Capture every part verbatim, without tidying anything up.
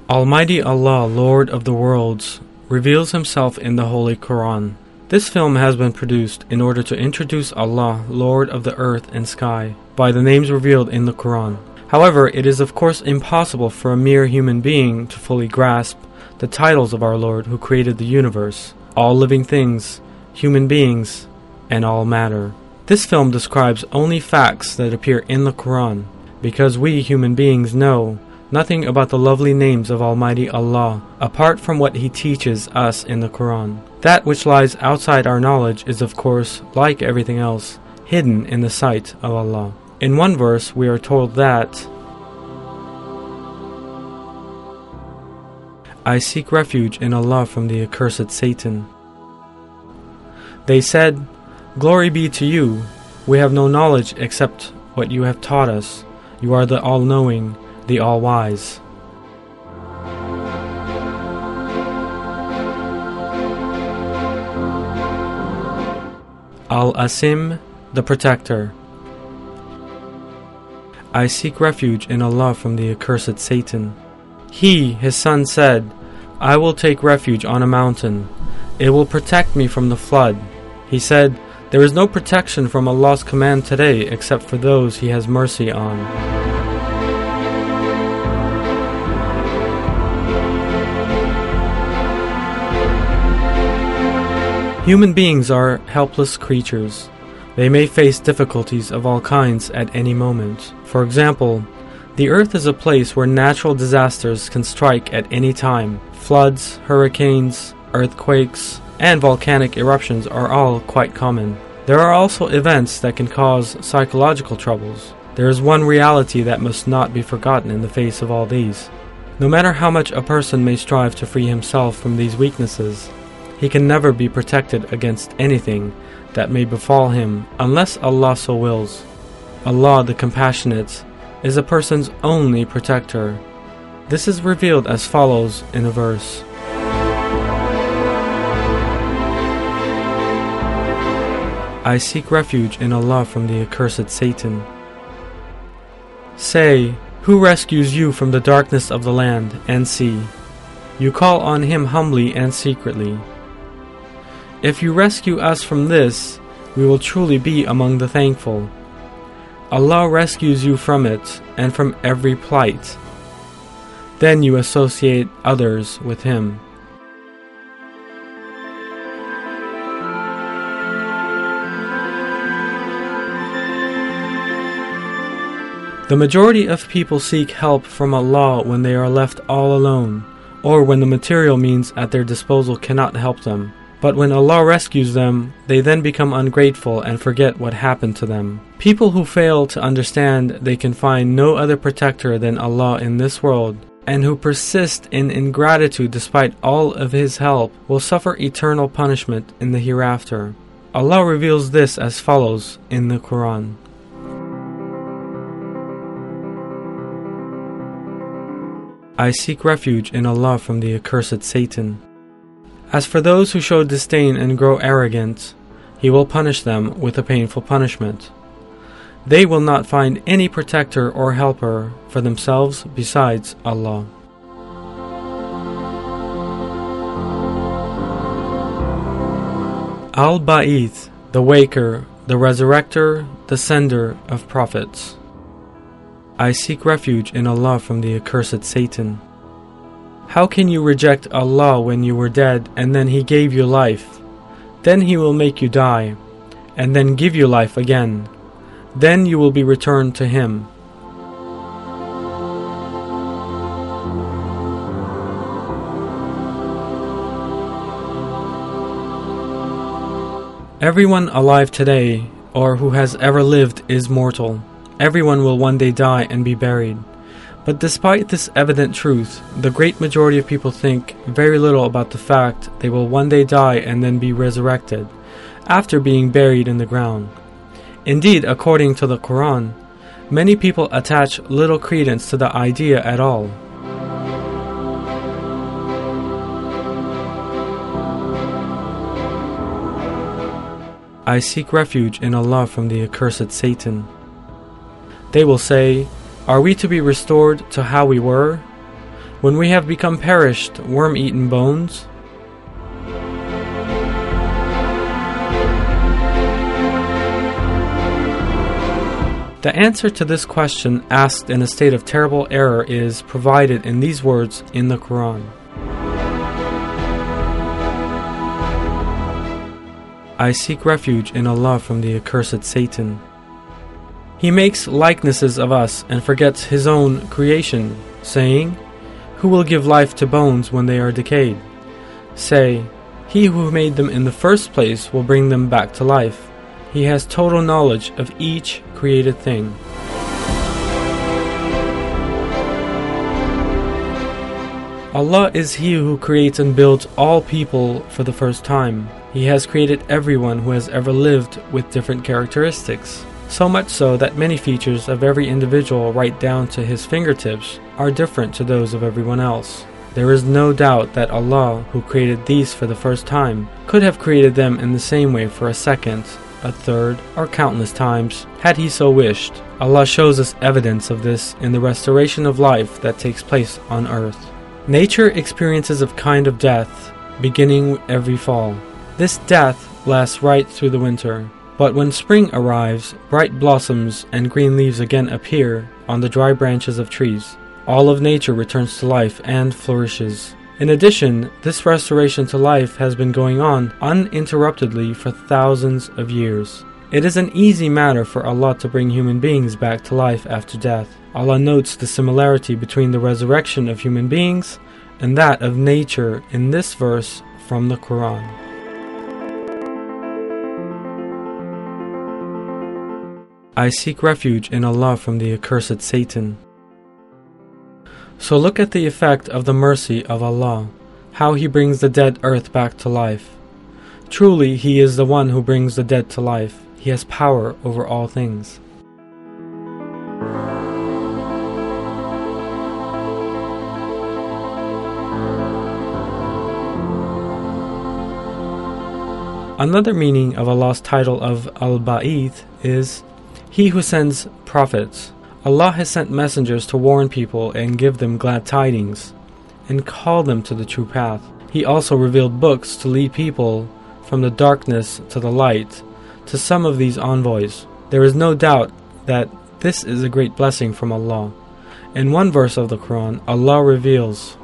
Almighty Allah, Lord of the worlds, reveals Himself in the Holy Quran. This film has been produced in order to introduce Allah, Lord of the earth and sky, by the names revealed in the Quran. However, it is of course impossible for a mere human being to fully grasp the titles of our Lord who created the universe, all living things, human beings, and all matter. This film describes only facts that appear in the Quran, because we human beings know nothing about the lovely names of Almighty Allah, apart from what He teaches us in the Quran. That which lies outside our knowledge is of course, like everything else, hidden in the sight of Allah. In one verse we are told that, I seek refuge in Allah from the accursed Satan. They said, Glory be to you, we have no knowledge except what you have taught us. You are the all-knowing, the all-wise. Al-Asim, the Protector. I seek refuge in Allah from the accursed Satan. He, his son, said, I will take refuge on a mountain. It will protect me from the flood. He said, there is no protection from Allah's command today except for those He has mercy on. Human beings are helpless creatures. They may face difficulties of all kinds at any moment. For example, the earth is a place where natural disasters can strike at any time. Floods, hurricanes, earthquakes, and volcanic eruptions are all quite common. There are also events that can cause psychological troubles. There is one reality that must not be forgotten in the face of all these. No matter how much a person may strive to free himself from these weaknesses, he can never be protected against anything that may befall him unless Allah so wills. Allah the Compassionate is a person's only protector. This is revealed as follows in a verse. I seek refuge in Allah from the accursed Satan. Say, who rescues you from the darkness of the land and sea? You call on Him humbly and secretly. If you rescue us from this, we will truly be among the thankful. Allah rescues you from it and from every plight. Then you associate others with Him. The majority of people seek help from Allah when they are left all alone, or when the material means at their disposal cannot help them. But when Allah rescues them, they then become ungrateful and forget what happened to them. People who fail to understand they can find no other protector than Allah in this world, and who persist in ingratitude despite all of His help, will suffer eternal punishment in the hereafter. Allah reveals this as follows in the Quran. I seek refuge in Allah from the accursed Satan. As for those who show disdain and grow arrogant, He will punish them with a painful punishment. They will not find any protector or helper for themselves besides Allah. Al-Ba'ith, the Waker, the Resurrector, the Sender of Prophets. I seek refuge in Allah from the accursed Satan. How can you reject Allah when you were dead and then He gave you life? Then He will make you die, and then give you life again. Then you will be returned to Him. Everyone alive today, or who has ever lived, is mortal. Everyone will one day die and be buried. But despite this evident truth, the great majority of people think very little about the fact they will one day die and then be resurrected, after being buried in the ground. Indeed, according to the Quran, many people attach little credence to the idea at all. I seek refuge in Allah from the accursed Satan. They will say, are we to be restored to how we were? when we have become perished, worm-eaten bones? The answer to this question, asked in a state of terrible error, is provided in these words in the Quran. I seek refuge in Allah from the accursed Satan. He makes likenesses of us and forgets His own creation, saying, Who will give life to bones when they are decayed? Say, He who made them in the first place will bring them back to life. He has total knowledge of each created thing. Allah is He who creates and builds all people for the first time. He has created everyone who has ever lived with different characteristics. So much so that many features of every individual right down to his fingertips are different to those of everyone else. There is no doubt that Allah, who created these for the first time, could have created them in the same way for a second, a third, or countless times, had He so wished. Allah shows us evidence of this in the restoration of life that takes place on earth. Nature experiences a kind of death, beginning every fall. This death lasts right through the winter. But when spring arrives, bright blossoms and green leaves again appear on the dry branches of trees. All of nature returns to life and flourishes. In addition, this restoration to life has been going on uninterruptedly for thousands of years. It is an easy matter for Allah to bring human beings back to life after death. Allah notes the similarity between the resurrection of human beings and that of nature in this verse from the Quran. I seek refuge in Allah from the accursed Satan. So look at the effect of the mercy of Allah, how He brings the dead earth back to life. Truly, He is the one who brings the dead to life. He has power over all things. Another meaning of Allah's title of Al-Ba'ith is He who sends prophets. Allah has sent messengers to warn people and give them glad tidings, and call them to the true path. He also revealed books to lead people from the darkness to the light. To some of these envoys, there is no doubt that this is a great blessing from Allah. In one verse of the Quran, Allah reveals,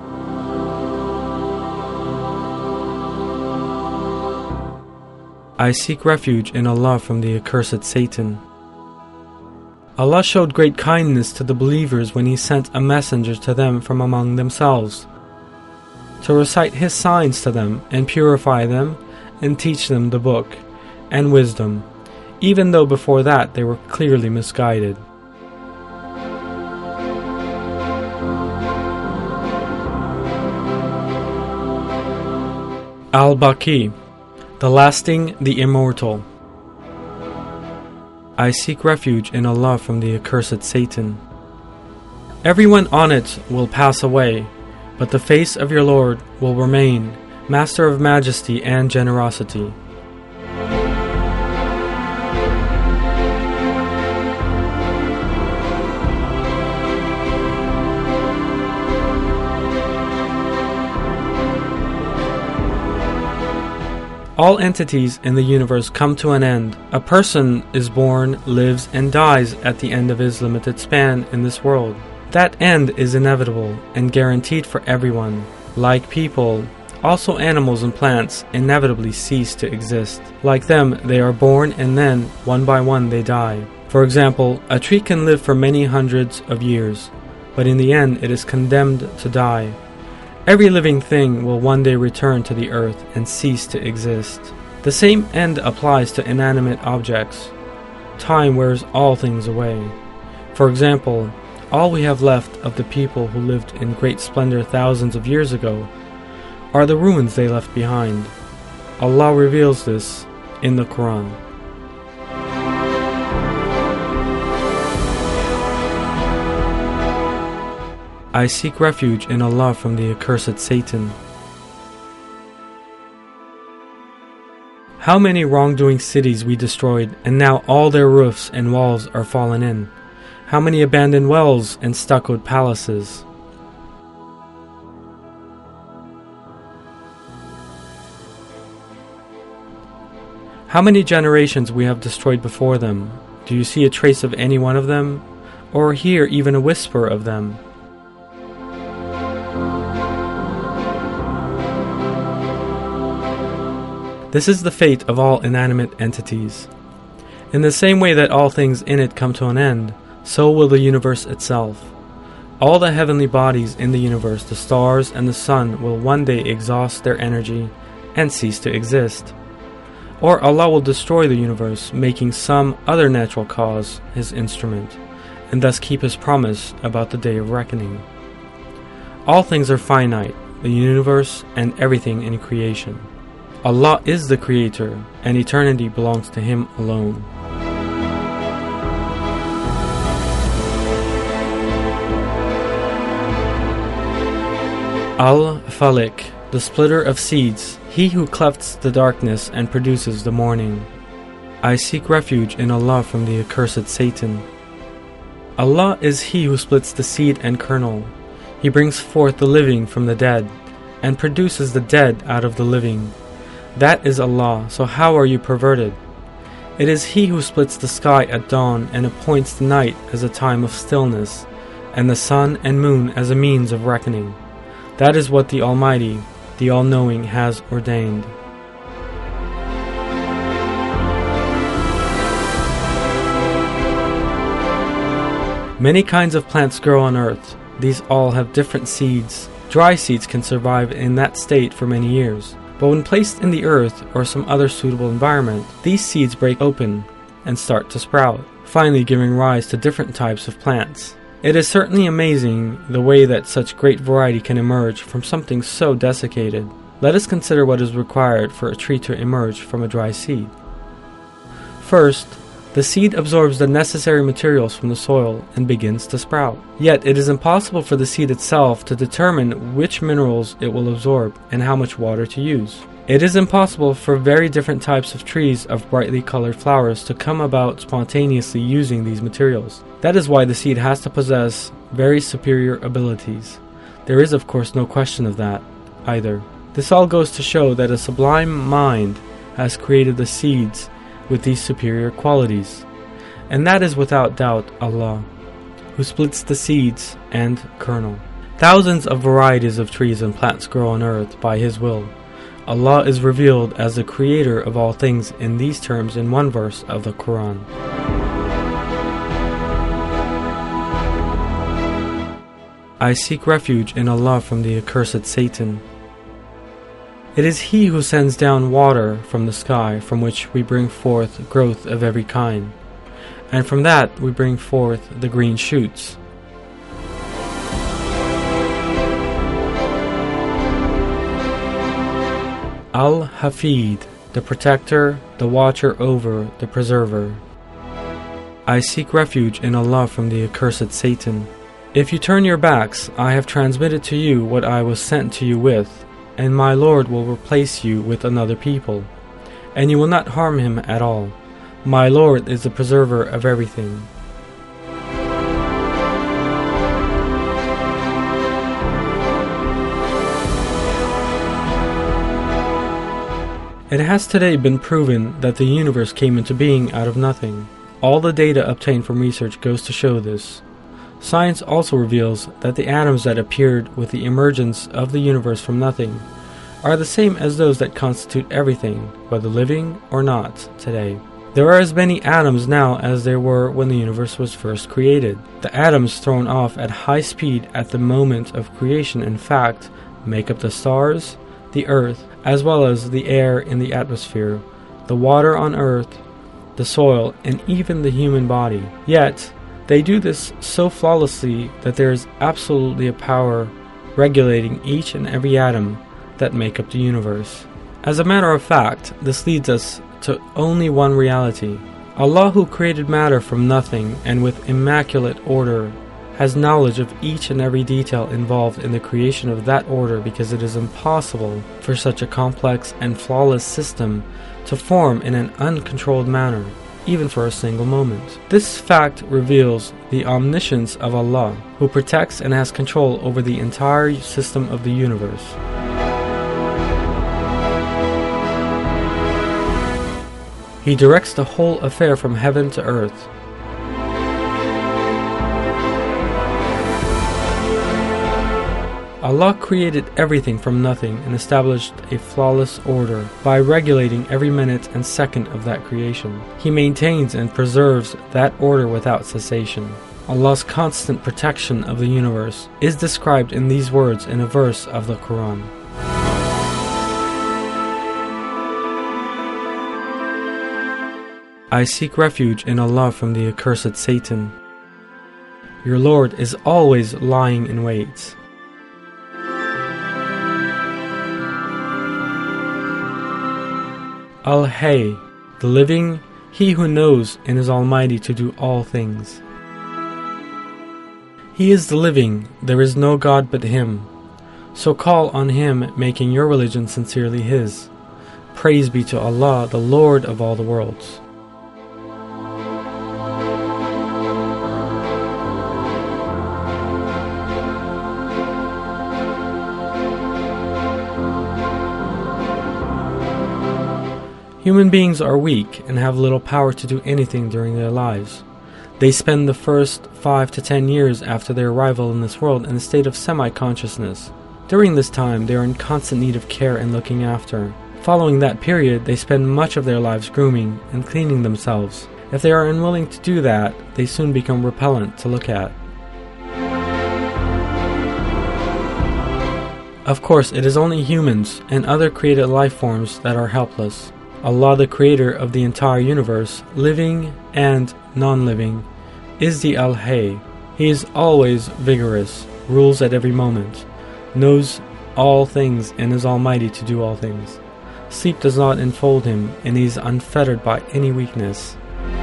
I seek refuge in Allah from the accursed Satan. Allah showed great kindness to the believers when He sent a messenger to them from among themselves, to recite His signs to them and purify them and teach them the book and wisdom, even though before that they were clearly misguided. Al-Baqi, the lasting, the immortal. I seek refuge in Allah from the accursed Satan. Everyone on it will pass away, but the face of your Lord will remain, Master of majesty and generosity. All entities in the universe come to an end. A person is born, lives, and dies at the end of his limited span in this world. That end is inevitable and guaranteed for everyone. Like people, also animals and plants inevitably cease to exist. Like them, they are born and then, one by one, they die. For example, a tree can live for many hundreds of years, but in the end it is condemned to die. Every living thing will one day return to the earth and cease to exist. The same end applies to inanimate objects. Time wears all things away. For example, all we have left of the people who lived in great splendor thousands of years ago are the ruins they left behind. Allah reveals this in the Quran. I seek refuge in Allah from the accursed Satan. How many wrongdoing cities we destroyed, and now all their roofs and walls are fallen in. How many abandoned wells and stuccoed palaces. How many generations we have destroyed before them? Do you see a trace of any one of them, or hear even a whisper of them? This is the fate of all inanimate entities. In the same way that all things in it come to an end, so will the universe itself. All the heavenly bodies in the universe, the stars and the sun, will one day exhaust their energy and cease to exist. Or Allah will destroy the universe, making some other natural cause His instrument, and thus keep His promise about the day of reckoning. All things are finite, the universe and everything in creation. Allah is the Creator, and eternity belongs to Him alone. Al-Falik, the splitter of seeds, He who clefts the darkness and produces the morning. I seek refuge in Allah from the accursed Satan. Allah is He who splits the seed and kernel. He brings forth the living from the dead, and produces the dead out of the living. That is Allah, so how are you perverted? It is He who splits the sky at dawn and appoints the night as a time of stillness, and the sun and moon as a means of reckoning. That is what the Almighty, the All-Knowing, has ordained. Many kinds of plants grow on earth. These all have different seeds. Dry seeds can survive in that state for many years. But when placed in the earth or some other suitable environment, these seeds break open and start to sprout, finally giving rise to different types of plants. It is certainly amazing the way that such great variety can emerge from something so desiccated. Let us consider what is required for a tree to emerge from a dry seed. First, the seed absorbs the necessary materials from the soil and begins to sprout. Yet it is impossible for the seed itself to determine which minerals it will absorb and how much water to use. It is impossible for very different types of trees of brightly colored flowers to come about spontaneously using these materials. That is why the seed has to possess very superior abilities. There is of course no question of that either. This all goes to show that a sublime mind has created the seeds with these superior qualities, and that is without doubt Allah, who splits the seeds and kernel. Thousands of varieties of trees and plants grow on earth by His will. Allah is revealed as the creator of all things in these terms in one verse of the Quran. I seek refuge in Allah from the accursed Satan. It is He who sends down water from the sky, from which we bring forth growth of every kind, and from that we bring forth the green shoots. Al-Hafid, the protector, the watcher over, the preserver. I seek refuge in Allah from the accursed Satan. If you turn your backs, I have transmitted to you what I was sent to you with, and my Lord will replace you with another people, and you will not harm him at all. My Lord is the preserver of everything. It has today been proven that the universe came into being out of nothing. All the data obtained from research goes to show this. Science also reveals that the atoms that appeared with the emergence of the universe from nothing are the same as those that constitute everything, whether living or not, today. There are as many atoms now as there were when the universe was first created. The atoms thrown off at high speed at the moment of creation, in fact, make up the stars, the earth, as well as the air in the atmosphere, the water on earth, the soil, and even the human body. Yet, they do this so flawlessly that there is absolutely a power regulating each and every atom that make up the universe. As a matter of fact, this leads us to only one reality. Allah, who created matter from nothing and with immaculate order, has knowledge of each and every detail involved in the creation of that order, because it is impossible for such a complex and flawless system to form in an uncontrolled manner, even for a single moment. This fact reveals the omniscience of Allah, who protects and has control over the entire system of the universe. He directs the whole affair from heaven to earth. Allah created everything from nothing and established a flawless order by regulating every minute and second of that creation. He maintains and preserves that order without cessation. Allah's constant protection of the universe is described in these words in a verse of the Quran. I seek refuge in Allah from the accursed Satan. Your Lord is always lying in wait. Al-Hayy, the living, he who knows and is almighty to do all things. He is the living, there is no God but Him. So call on Him, making your religion sincerely His. Praise be to Allah, the Lord of all the worlds. Human beings are weak and have little power to do anything during their lives. They spend the first five to ten years after their arrival in this world in a state of semi-consciousness. During this time, they are in constant need of care and looking after. Following that period, they spend much of their lives grooming and cleaning themselves. If they are unwilling to do that, they soon become repellent to look at. Of course, it is only humans and other created life forms that are helpless. Allah, the creator of the entire universe, living and non-living, is the Al-Hayy. He is always vigorous, rules at every moment, knows all things and is almighty to do all things. Sleep does not enfold him, and he is unfettered by any weakness.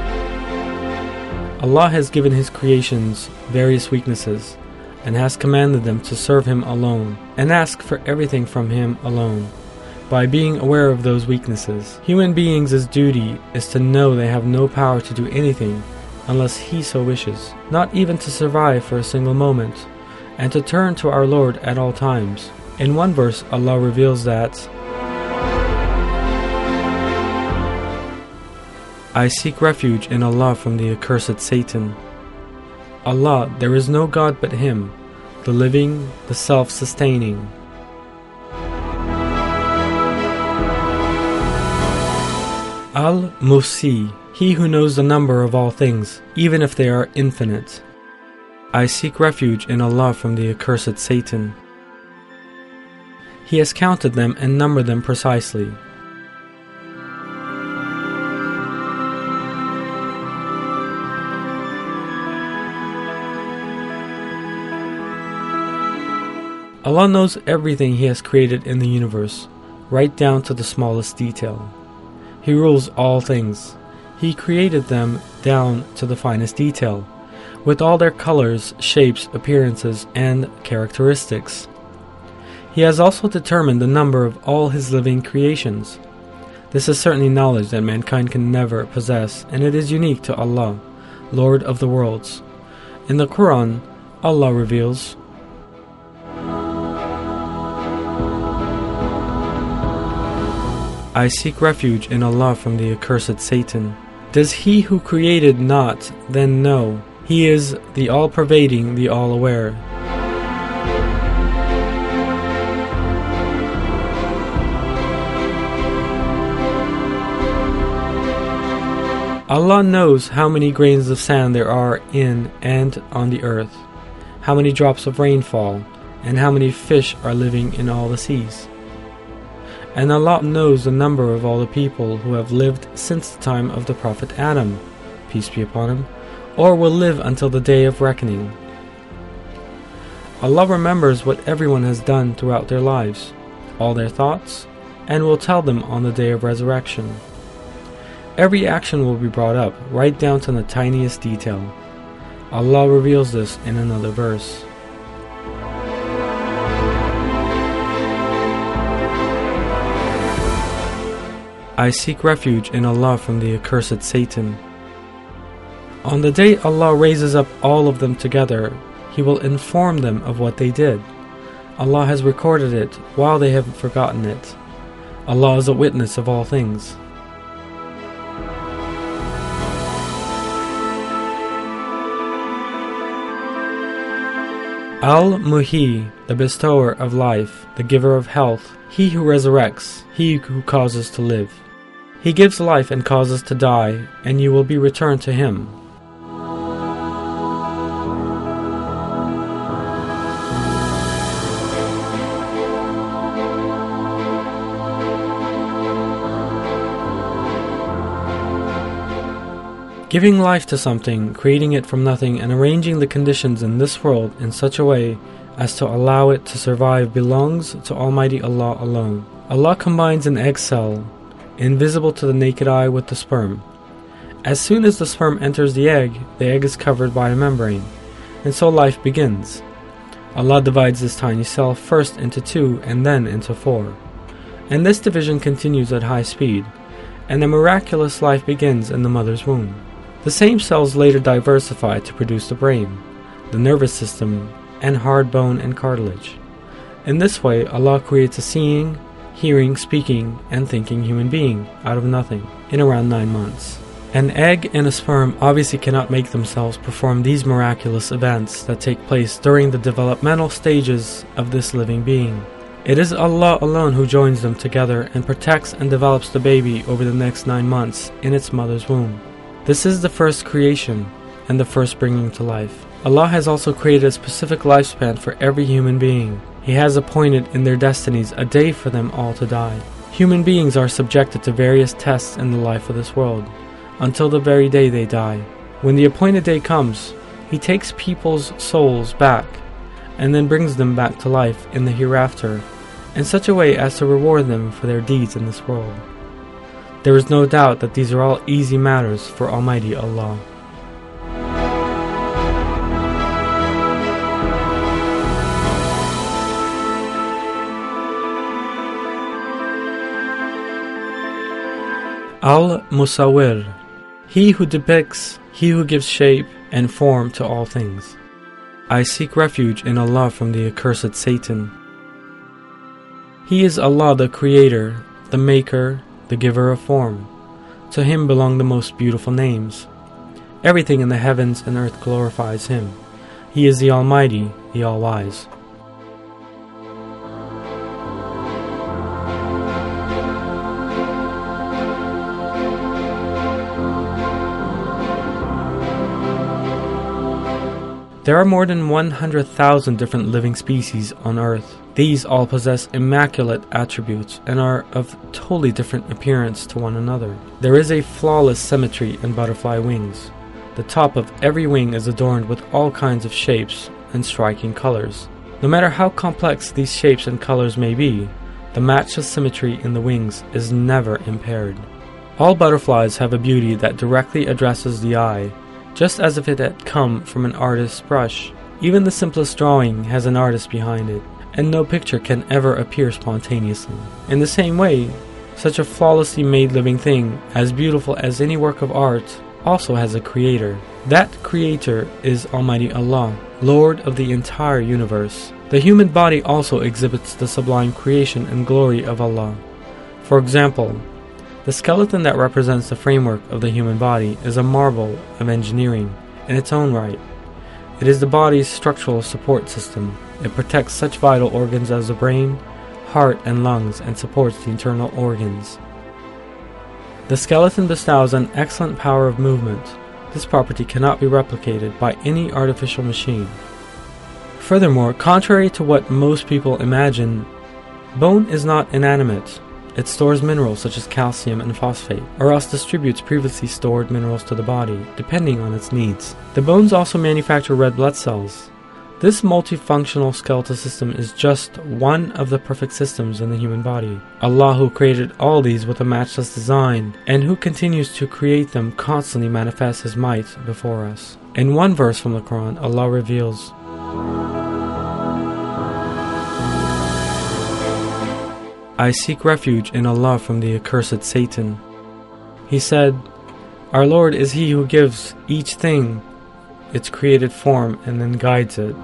Allah has given His creations various weaknesses, and has commanded them to serve Him alone, and ask for everything from Him alone. By being aware of those weaknesses, human beings' duty is to know they have no power to do anything unless He so wishes, not even to survive for a single moment, and to turn to our Lord at all times. In one verse, Allah reveals that, I seek refuge in Allah from the accursed Satan. Allah, there is no God but Him, the living, the self-sustaining. Al-Musi, he who knows the number of all things, even if they are infinite. I seek refuge in Allah from the accursed Satan. He has counted them and numbered them precisely. Allah knows everything He has created in the universe, right down to the smallest detail. He rules all things. He created them down to the finest detail, with all their colors, shapes, appearances, and characteristics. He has also determined the number of all His living creations. This is certainly knowledge that mankind can never possess, and it is unique to Allah, Lord of the worlds. In the Quran, Allah reveals, I seek refuge in Allah from the accursed Satan. Does He who created not then know? He is the all-pervading, the all-aware. Allah knows how many grains of sand there are in and on the earth, how many drops of rain fall, and how many fish are living in all the seas. And Allah knows the number of all the people who have lived since the time of the Prophet Adam, peace be upon him, or will live until the day of reckoning. Allah remembers what everyone has done throughout their lives, all their thoughts, and will tell them on the day of resurrection. Every action will be brought up, right down to the tiniest detail. Allah reveals this in another verse. I seek refuge in Allah from the accursed Satan. On the day Allah raises up all of them together, He will inform them of what they did. Allah has recorded it while they have forgotten it. Allah is a witness of all things. Al-Muhi, the bestower of life, the giver of health, he who resurrects, he who causes to live. He gives life and causes to die, and you will be returned to him. Giving life to something, creating it from nothing, and arranging the conditions in this world in such a way as to allow it to survive belongs to Almighty Allah alone. Allah combines an egg cell, invisible to the naked eye, with the sperm. As soon as the sperm enters the egg, the egg is covered by a membrane, and so life begins. Allah divides this tiny cell first into two and then into four. And this division continues at high speed, and a miraculous life begins in the mother's womb. The same cells later diversify to produce the brain, the nervous system, and hard bone and cartilage. In this way, Allah creates a seeing, hearing, speaking, and thinking human being out of nothing in around nine months. An egg and a sperm obviously cannot make themselves perform these miraculous events that take place during the developmental stages of this living being. It is Allah alone who joins them together and protects and develops the baby over the next nine months in its mother's womb. This is the first creation and the first bringing to life. Allah has also created a specific lifespan for every human being. He has appointed in their destinies a day for them all to die. Human beings are subjected to various tests in the life of this world, until the very day they die. When the appointed day comes, He takes people's souls back, and then brings them back to life in the hereafter, in such a way as to reward them for their deeds in this world. There is no doubt that these are all easy matters for Almighty Allah. Al-Musawwir, he who depicts, he who gives shape and form to all things. I seek refuge in Allah from the accursed Satan. He is Allah the Creator, the Maker, the Giver of form. To Him belong the most beautiful names. Everything in the heavens and earth glorifies Him. He is the Almighty, the All-Wise. There are more than one hundred thousand different living species on Earth. These all possess immaculate attributes and are of totally different appearance to one another. There is a flawless symmetry in butterfly wings. The top of every wing is adorned with all kinds of shapes and striking colors. No matter how complex these shapes and colors may be, the matchless symmetry in the wings is never impaired. All butterflies have a beauty that directly addresses the eye, just as if it had come from an artist's brush. Even the simplest drawing has an artist behind it, and no picture can ever appear spontaneously. In the same way, such a flawlessly made living thing, as beautiful as any work of art, also has a creator. That creator is Almighty Allah, Lord of the entire universe. The human body also exhibits the sublime creation and glory of Allah. For example, the skeleton that represents the framework of the human body is a marvel of engineering in its own right. It is the body's structural support system. It protects such vital organs as the brain, heart, and lungs, and supports the internal organs. The skeleton bestows an excellent power of movement. This property cannot be replicated by any artificial machine. Furthermore, contrary to what most people imagine, bone is not inanimate. It stores minerals such as calcium and phosphate, or else distributes previously stored minerals to the body, depending on its needs. The bones also manufacture red blood cells. This multifunctional skeletal system is just one of the perfect systems in the human body. Allah, who created all these with a matchless design, and who continues to create them, constantly manifests His might before us. In one verse from the Quran, Allah reveals, I seek refuge in Allah from the accursed Satan. He said, Our Lord is He who gives each thing its created form and then guides it.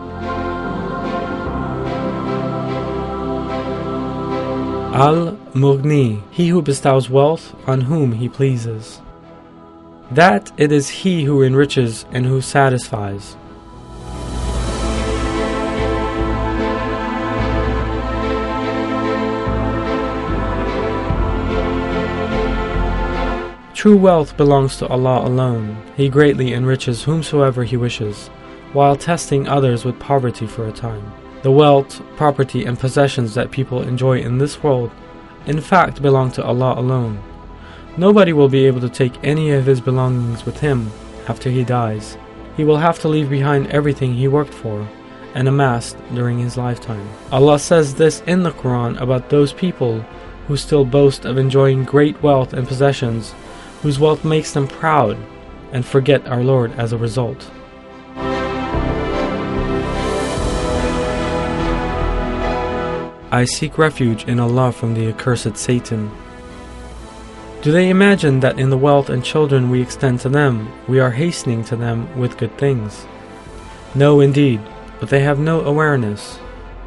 Al-Mughni, He who bestows wealth on whom He pleases. That it is He who enriches and who satisfies. True wealth belongs to Allah alone. He greatly enriches whomsoever He wishes, while testing others with poverty for a time. The wealth, property, and possessions that people enjoy in this world, in fact, belong to Allah alone. Nobody will be able to take any of his belongings with him after he dies. He will have to leave behind everything he worked for and amassed during his lifetime. Allah says this in the Quran about those people who still boast of enjoying great wealth and possessions, whose wealth makes them proud, and forget our Lord as a result. I seek refuge in Allah from the accursed Satan. Do they imagine that in the wealth and children we extend to them, we are hastening to them with good things? No, indeed, but they have no awareness.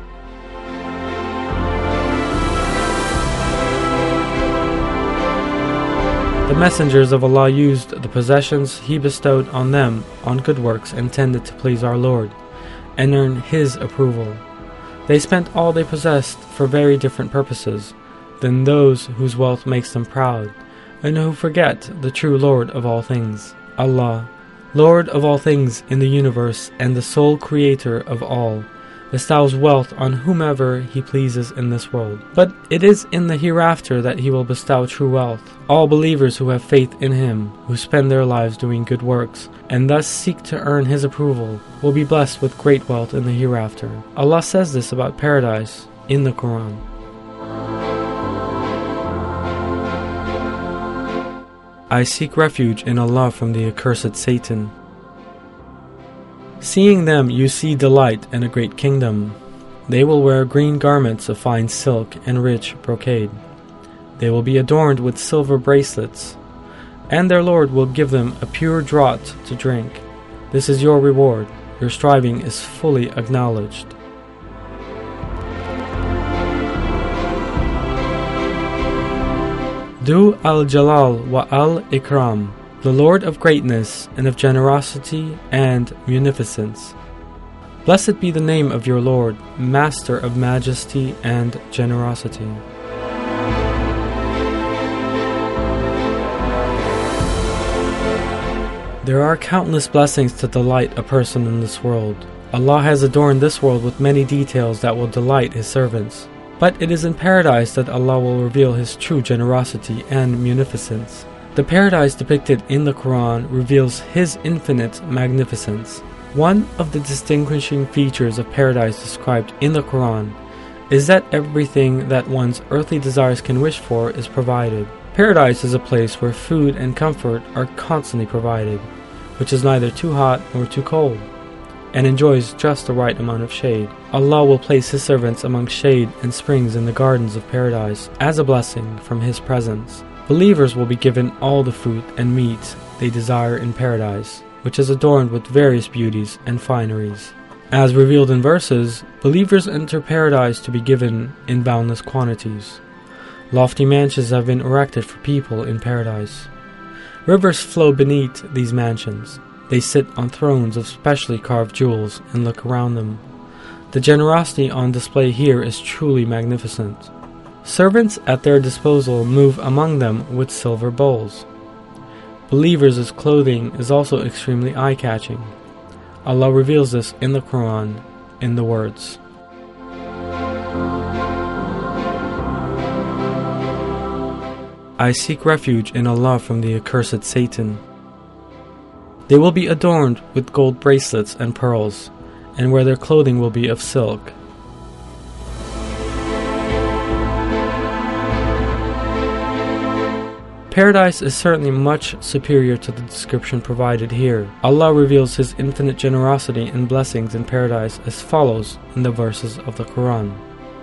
The messengers of Allah used the possessions He bestowed on them on good works intended to please our Lord and earn His approval. They spent all they possessed for very different purposes than those whose wealth makes them proud, and who forget the true Lord of all things, Allah, Lord of all things in the universe and the sole creator of all, bestows wealth on whomever He pleases in this world. But it is in the hereafter that He will bestow true wealth. All believers who have faith in Him, who spend their lives doing good works, and thus seek to earn His approval, will be blessed with great wealth in the hereafter. Allah says this about paradise in the Quran. I seek refuge in Allah from the accursed Satan. Seeing them you see delight and a great kingdom. They will wear green garments of fine silk and rich brocade. They will be adorned with silver bracelets, and their Lord will give them a pure draught to drink. This is your reward. Your striving is fully acknowledged. Du al-Jalal wa al-Ikram, the Lord of greatness and of generosity and munificence. Blessed be the name of your Lord, Master of majesty and generosity. There are countless blessings to delight a person in this world. Allah has adorned this world with many details that will delight His servants. But it is in paradise that Allah will reveal His true generosity and munificence. The paradise depicted in the Quran reveals His infinite magnificence. One of the distinguishing features of paradise described in the Quran is that everything that one's earthly desires can wish for is provided. Paradise is a place where food and comfort are constantly provided, which is neither too hot nor too cold, and enjoys just the right amount of shade. Allah will place His servants among shade and springs in the gardens of paradise as a blessing from His presence. Believers will be given all the fruit and meat they desire in paradise, which is adorned with various beauties and fineries. As revealed in verses, believers enter paradise to be given in boundless quantities. Lofty mansions have been erected for people in paradise. Rivers flow beneath these mansions. They sit on thrones of specially carved jewels and look around them. The generosity on display here is truly magnificent. Servants at their disposal move among them with silver bowls. Believers' clothing is also extremely eye-catching. Allah reveals this in the Quran in the words, I seek refuge in Allah from the accursed Satan. They will be adorned with gold bracelets and pearls, and where their clothing will be of silk. Paradise is certainly much superior to the description provided here. Allah reveals His infinite generosity and blessings in paradise as follows in the verses of the Quran.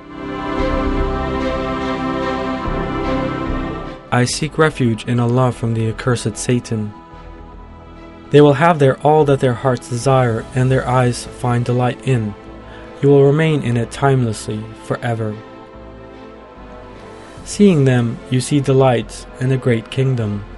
I seek refuge in Allah from the accursed Satan. They will have there all that their hearts desire and their eyes find delight in. You will remain in it timelessly, forever. Seeing them, you see delight and a great kingdom.